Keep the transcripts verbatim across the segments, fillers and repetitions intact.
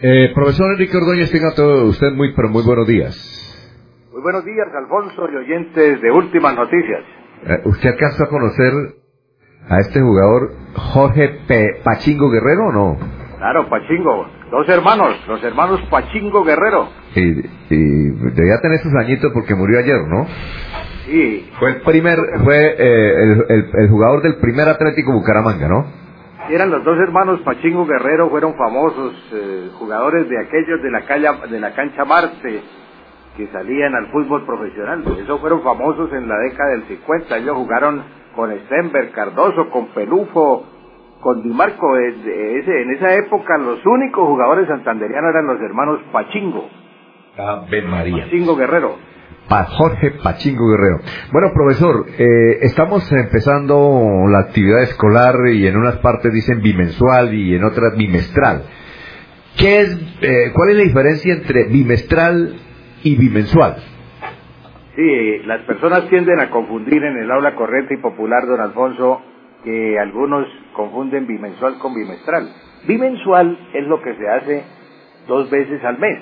Eh, profesor Enrique Ordóñez, tenga todo usted muy, pero muy buenos días. Muy buenos días, Alfonso y oyentes de Últimas Noticias. Eh, ¿Usted alcanzó a conocer a este jugador Jorge P. Pachingo Guerrero o no? Claro, Pachingo, dos hermanos, los hermanos Pachingo Guerrero. Y, y debía tener sus añitos porque murió ayer, ¿no? Sí. Fue el primer, fue eh, el, el, el jugador del primer Atlético Bucaramanga, ¿no? Eran los dos hermanos Pachingo Guerrero, fueron famosos eh, jugadores de aquellos de la, calle, de la cancha Marte, que salían al fútbol profesional. Esos fueron famosos en la década del cincuenta. Ellos jugaron con Stenberg, Cardoso, con Pelufo, con Di Marco. De, de ese, en esa época los únicos jugadores santanderianos eran los hermanos Pachingo. Ave María. Pachingo Guerrero. Pa Jorge Pachingo Guerrero. Bueno, profesor, eh, estamos empezando la actividad escolar y en unas partes dicen bimensual y en otras bimestral. ¿Qué es, eh, cuál es la diferencia entre bimestral y bimensual? Sí, las personas tienden a confundir en el habla corriente y popular, don Alfonso, que algunos confunden bimensual con bimestral. Bimensual es lo que se hace dos veces al mes.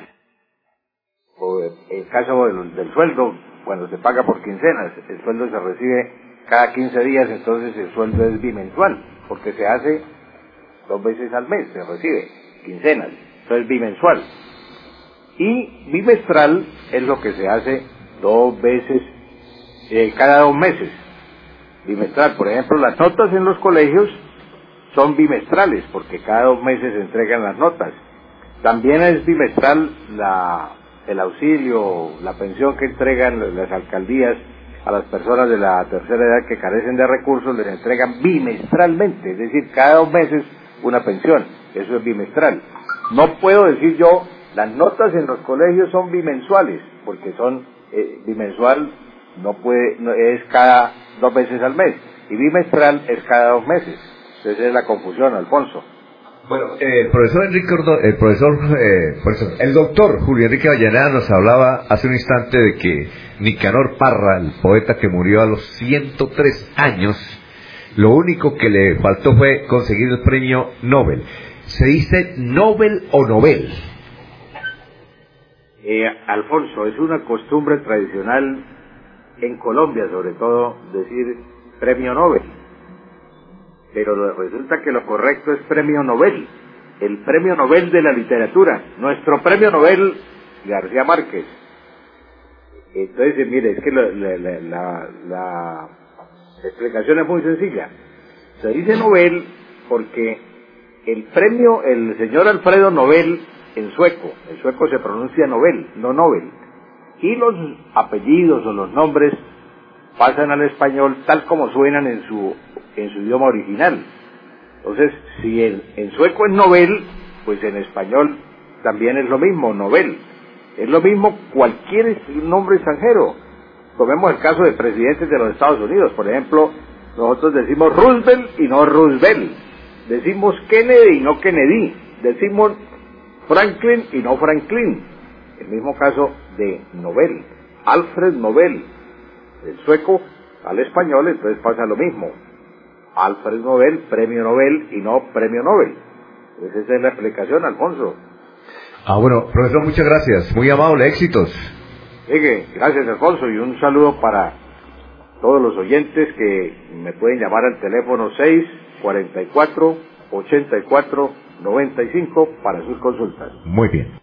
O el caso del, del sueldo, cuando se paga por quincenas, el sueldo se recibe cada quince días, entonces el sueldo es bimensual, porque se hace dos veces al mes, se recibe quincenas, entonces bimensual. Y bimestral es lo que se hace dos veces, eh, cada dos meses. Bimestral, por ejemplo, las notas en los colegios son bimestrales, porque cada dos meses se entregan las notas. También es bimestral la, el auxilio, la pensión que entregan las alcaldías a las personas de la tercera edad que carecen de recursos, les entregan bimestralmente, es decir, cada dos meses una pensión. Eso es bimestral. No puedo decir yo, las notas en los colegios son bimensuales, porque son eh, bimensual no puede no, es cada dos veces al mes, y bimestral es cada dos meses. Entonces es la confusión, Alfonso. Bueno, eh, el profesor Enrique Ordo, el profesor, eh, profesor, el doctor Julio Enrique Avellaneda nos hablaba hace un instante de que Nicanor Parra, el poeta que murió a los ciento tres años, lo único que le faltó fue conseguir el premio Nobel. ¿Se dice Nobel o Nobel? Eh, Alfonso, es una costumbre tradicional en Colombia, sobre todo, decir premio Nobel. Pero resulta que lo correcto es premio Nobel, el premio Nobel de la literatura, nuestro premio Nobel García Márquez. Entonces, mire, es que la, la, la, la, la explicación es muy sencilla. Se dice Nobel porque el premio, el señor Alfredo Nobel, en sueco, en sueco se pronuncia Nobel, no Nobel, y los apellidos o los nombres pasan al español tal como suenan en su en su idioma original. Entonces, si en, en sueco es Nobel, pues en español también es lo mismo, Nobel. Es lo mismo cualquier nombre extranjero. Tomemos el caso de presidentes de los Estados Unidos, por ejemplo, nosotros decimos Roosevelt y no Roosevelt. Decimos Kennedy y no Kennedy. Decimos Franklin y no Franklin. El mismo caso de Nobel, Alfred Nobel. El sueco al español, entonces pasa lo mismo. Alfred Nobel, premio Nobel y no premio Nobel. Entonces esa es la explicación, Alfonso. Ah, bueno, profesor, muchas gracias. Muy amable, éxitos. Sigue, gracias, Alfonso, y un saludo para todos los oyentes que me pueden llamar al teléfono seis cuarenta y cuatro, ochenta y cuatro, noventa y cinco para sus consultas. Muy bien.